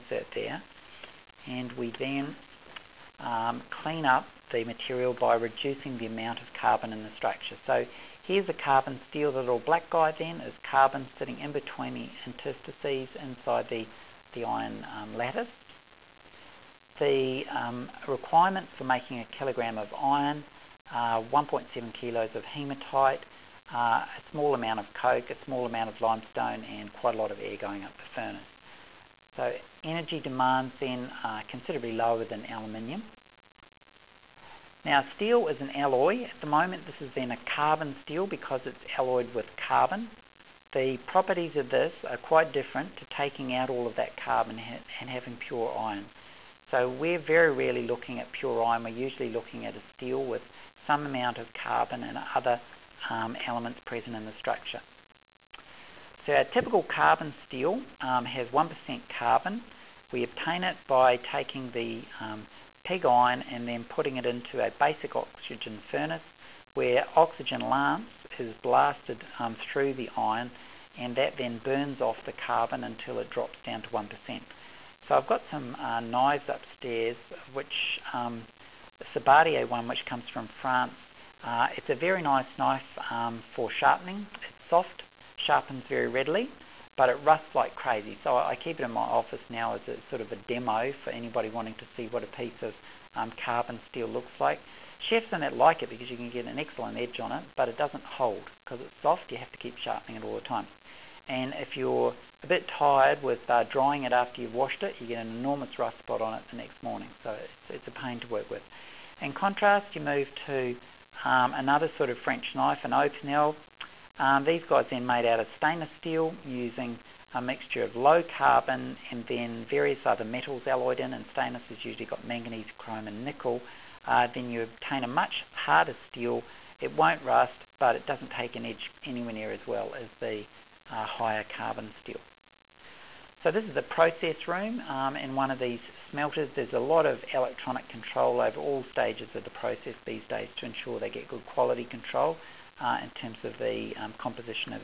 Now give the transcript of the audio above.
insert there, and we then clean up the material by reducing the amount of carbon in the structure. So here's a carbon steel. The little black guy then is carbon sitting in between the interstices inside the iron lattice. The requirements for making a kilogram of iron are 1.7 kilos of hematite, a small amount of coke, a small amount of limestone, and quite a lot of air going up the furnace. So energy demands then are considerably lower than aluminium. Now steel is an alloy. At the moment this is then a carbon steel because it's alloyed with carbon. The properties of this are quite different to taking out all of that carbon and having pure iron. So we're very rarely looking at pure iron. We're usually looking at a steel with some amount of carbon and other elements present in the structure. So our typical carbon steel has 1% carbon. We obtain it by taking the pig iron and then putting it into a basic oxygen furnace where oxygen lance is blasted through the iron, and that then burns off the carbon until it drops down to 1%. So I've got some knives upstairs, which the Sabatier one, which comes from France. It's a very nice knife for sharpening. It's soft, sharpens very readily, but it rusts like crazy. So I keep it in my office now as a sort of a demo for anybody wanting to see what a piece of carbon steel looks like. Chefs and that like it because you can get an excellent edge on it, but it doesn't hold because it's soft. You have to keep sharpening it all the time. And if you're a bit tired with drying it after you've washed it, you get an enormous rust spot on it the next morning. So it's a pain to work with. In contrast, you move to another sort of French knife, an Opinel. These guys then made out of stainless steel using a mixture of low carbon and then various other metals alloyed in, and stainless has usually got manganese, chrome and nickel. Then you obtain a much harder steel. It won't rust, but it doesn't take an edge anywhere near as well as the higher carbon steel. So this is the process room in one of these smelters. There's a lot of electronic control over all stages of the process these days to ensure they get good quality control in terms of the composition of